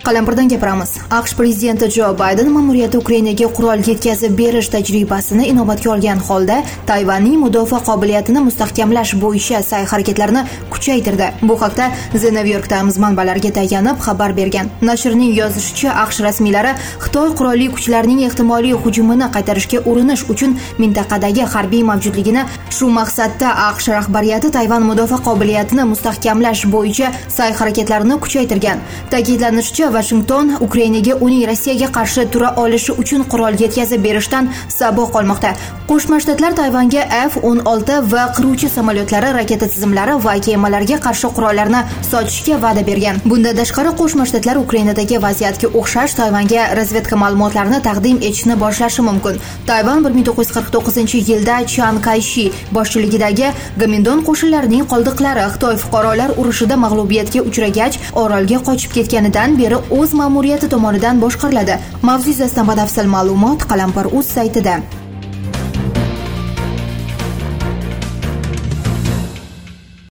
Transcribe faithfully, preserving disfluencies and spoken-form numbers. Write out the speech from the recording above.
Qalampirdan gapiramiz. AQSh prezidenti Jo Bayden ma'muriyati Ukrainaga qurol yetkazib berish tajribasini inobatga olgan holda Tayvanning mudofaa qobiliyatini mustahkamlash bo'yicha sa'y-harakatlarini kuchaytirdi. Bu haqda The New York Times manbalariga tayanib xabar bergan. Nashrning yozishicha, AQSh rasmiylari Xitoy qurolli kuchlarining ehtimoliy hujumini qaytarishga urinish uchun mintaqadagi harbiy mavjudligini, shu maqsadda AQSh rahbariyati Tayvan mudofaa qobiliyatini mustahkamlash bo'yicha sa'y-harakatlarini kuchaytirgan. Ta'kidlanishicha, Washington Ukrainaga uning Rossiyaga qarshi tura olishi uchun qurol yetkazib berishdan saboq olmoqda. Qo'shma Shtatlar Tayvanga F o'n olti va qiruvchi samolyotlari, raketa tizimlari va kemalarga qarshi qurollarni sotishga va'da bergan. Bundan tashqari, Qo'shma Shtatlar Ukrainadagi vaziyatga o'xshash Tayvanga razvedka ma'lumotlarini taqdim etishni boshlashi mumkin. Tayvan bir ming to'qqiz yuz qirq to'qqizinchi yilda Chiang Kai-shi boshchiligidagi Gomindon qo'shinlarining qoldiqlari Xitoy fuqarolar urushida mag'lubiyatga uchragach, orolga qochib ketganidan beri o'z ma'muriyati tomonidan boshqariladi. Mavzu yuzasidan batafsil ma'lumot Qalampir.uz saytida.